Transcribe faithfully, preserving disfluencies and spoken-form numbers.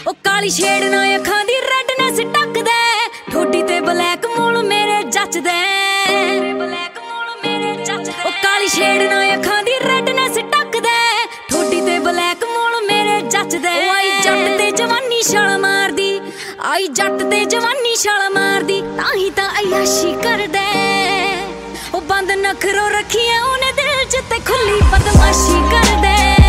ਉਹ ਕਾਲੀ ਸ਼ੇਡ ਨਾ ਅੱਖਾਂ ਦੀ ਰੈਡਨੈਸ ਟੱਕਦਾ, ਠੋਡੀ ਤੇ ਬਲੈਕ ਮੂਲ ਮੇਰੇ ਜੱਚਦਾ, ਉਹ ਕਾਲੀ ਸ਼ੇਡ ਨਾ ਅੱਖਾਂ ਦੀ ਰੈਡਨੈਸ ਟੱਕਦਾ, ਠੋਡੀ ਤੇ ਬਲੈਕ ਮੂਲ ਮੇਰੇ ਜੱਚਦਾ। ਉਹ ਆਈ ਜੱਟ ਤੇ ਜਵਾਨੀ ਛਾਲ ਮਾਰਦੀ, ਆਈ ਜੱਟ ਤੇ ਜਵਾਨੀ ਛਾਲ ਮਾਰਦੀ, ਤਾਂ ਹੀ ਤਾਂ ਅਯਾਸ਼ੀ ਕਰਦਾ। ਉਹ ਬੰਦ ਨਖਰੋ ਰੱਖੀਆਂ ਉਹਨੇ ਦਿਲ ਚ ਤੇ ਖੁੱਲੀ ਬਦਮਾਸ਼ੀ ਕਰਦਾ।